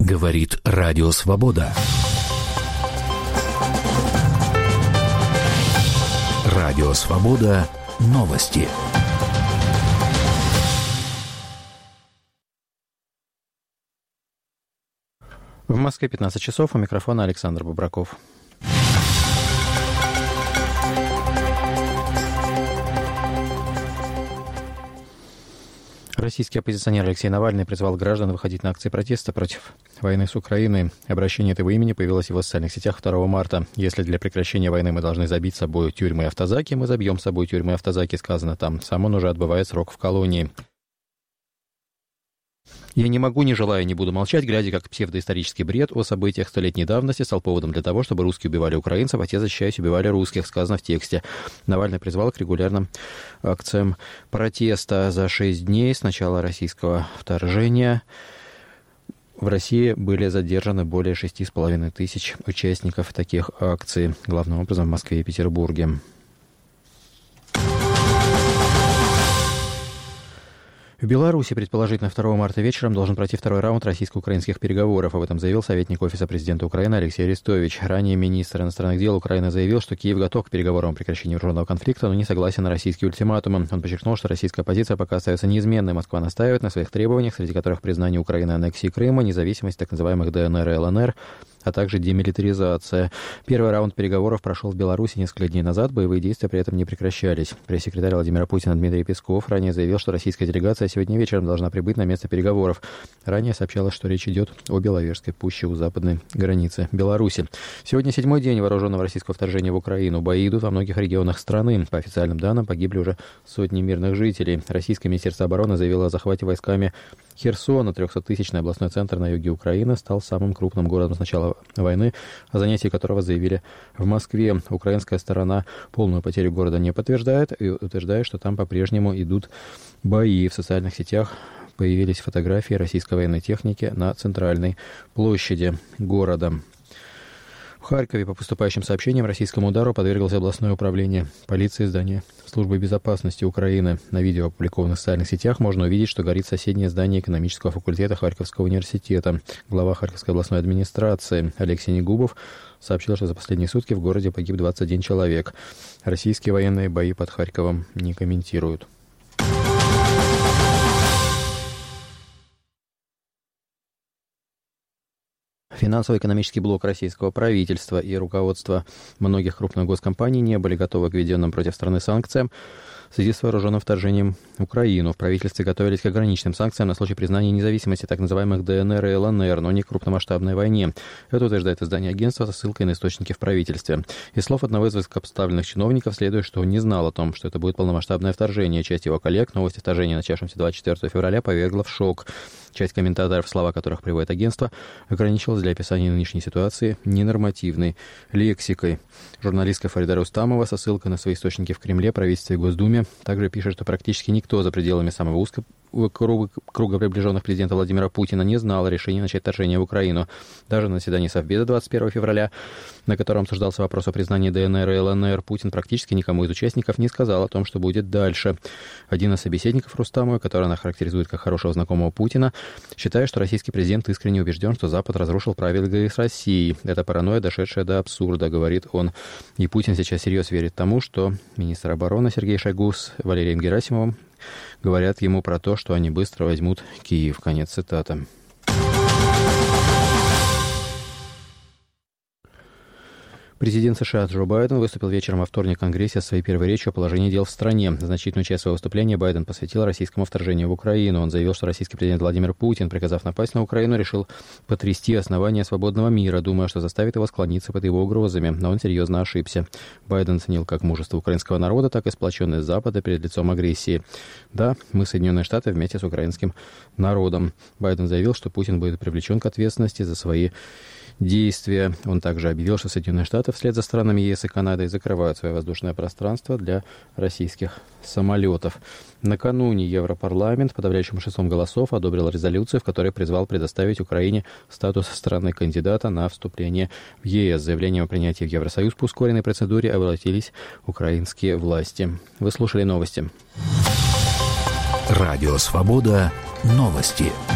Говорит Радио Свобода. Радио Свобода. Новости. В Москве 15 часов. У микрофона Александр Бобраков. Российский оппозиционер Алексей Навальный призвал граждан выходить на акции протеста против войны с Украиной. Обращение этого имени появилось в его социальных сетях 2 марта. «Если для прекращения войны мы должны забить собой тюрьмы и автозаки, мы забьем собой тюрьмы и автозаки», сказано там. Сам он уже отбывает срок в колонии. «Я не могу, не желаю, не буду молчать, глядя, как псевдоисторический бред о событиях столетней давности стал поводом для того, чтобы русские убивали украинцев, а те, защищаясь, убивали русских», сказано в тексте. Навальный призвал к регулярным акциям протеста. За 6 дней с начала российского вторжения в России были задержаны более 6,5 тысяч участников таких акций, главным образом в Москве и Петербурге. В Беларуси, предположительно, 2 марта вечером должен пройти второй раунд российско-украинских переговоров. Об этом заявил советник Офиса президента Украины Алексей Арестович. Ранее министр иностранных дел Украины заявил, что Киев готов к переговорам о прекращении вооруженного конфликта, но не согласен на российские ультиматумы. Он подчеркнул, что российская позиция пока остается неизменной. Москва настаивает на своих требованиях, среди которых признание Украины аннексии Крыма, независимость так называемых ДНР и ЛНР, а также демилитаризация. Первый раунд переговоров прошел в Беларуси несколько дней назад, боевые действия при этом не прекращались. Пресс-секретарь Владимира Путина Дмитрий Песков ранее заявил, что российская делегация сегодня вечером должна прибыть на место переговоров. Ранее сообщалось, что речь идет о Беловежской пуще у западной границы Беларуси. Сегодня 7-й день вооруженного российского вторжения в Украину. Бои идут во многих регионах страны. По официальным данным, погибли уже сотни мирных жителей. Российское министерство обороны заявило о захвате войсками Херсона. 300-тысячный областной центр на юге Украины стал самым крупным городом с начала войны, о занятии которого заявили в Москве. Украинская сторона полную потерю города не подтверждает и утверждает, что там по-прежнему идут бои. В социальных сетях появились фотографии российской военной техники на центральной площади города. В Харькове по поступающим сообщениям российскому удару подверглось областное управление полиции здания Службы безопасности Украины. На видео, опубликованных в социальных сетях, можно увидеть, что горит соседнее здание экономического факультета Харьковского университета. Глава Харьковской областной администрации Алексей Негубов сообщил, что за последние сутки в городе погиб 21 человек. Российские военные бои под Харьковом не комментируют. Финансово-экономический блок российского правительства и руководство многих крупных госкомпаний не были готовы к введенным против страны санкциям в связи с вооруженным вторжением в Украину. В правительстве готовились к ограниченным санкциям на случай признания независимости так называемых ДНР и ЛНР, но не к крупномасштабной войне. Это утверждает издание агентства со ссылкой на источники в правительстве. Из слов одного из высокопоставленных чиновников следует, что он не знал о том, что это будет полномасштабное вторжение. Часть его коллег новость о вторжении, начавшемся 24 февраля, повергла в шок. Часть комментаторов, слова которых приводит агентство, ограничилась для описания нынешней ситуации ненормативной лексикой. Журналистка Фарида Рустамова со ссылкой на свои источники в Кремле, правительстве и Госдуме также пишет, что практически никто за пределами самого узкого круга приближенных президента Владимира Путина не знал о решении начать вторжение в Украину. Даже на заседании Совбеда 21 февраля, на котором обсуждался вопрос о признании ДНР и ЛНР, Путин практически никому из участников не сказал о том, что будет дальше. Один из собеседников Рустамовой, которого она характеризует как хорошего знакомого Путина, считает, что российский президент искренне убежден, что Запад разрушил правила игры с Россией. Это паранойя, дошедшая до абсурда, говорит он. И Путин сейчас всерьез верит тому, что министр обороны Сергей Шойгу с Валерием Герасимовым говорят ему про то, что они быстро возьмут Киев. Конец цитаты. Президент США Джо Байден выступил вечером во вторник в Конгрессе со своей первой речью о положении дел в стране. Значительную часть своего выступления Байден посвятил российскому вторжению в Украину. Он заявил, что российский президент Владимир Путин, приказав напасть на Украину, решил потрясти основания свободного мира, думая, что заставит его склониться под его угрозами. Но он серьезно ошибся. Байден ценил как мужество украинского народа, так и сплоченность Запада перед лицом агрессии. Да, мы, Соединенные Штаты, вместе с украинским народом. Байден заявил, что Путин будет привлечен к ответственности за свои действия. Он также объявил, что Соединенные Штаты вслед за странами ЕС и Канадой закрывают свое воздушное пространство для российских самолетов. Накануне Европарламент подавляющим большинством голосов одобрил резолюцию, в которой призвал предоставить Украине статус страны-кандидата на вступление в ЕС. Заявлением о принятии в Евросоюз по ускоренной процедуре обратились украинские власти. Вы слушали новости. Радио Свобода. Новости.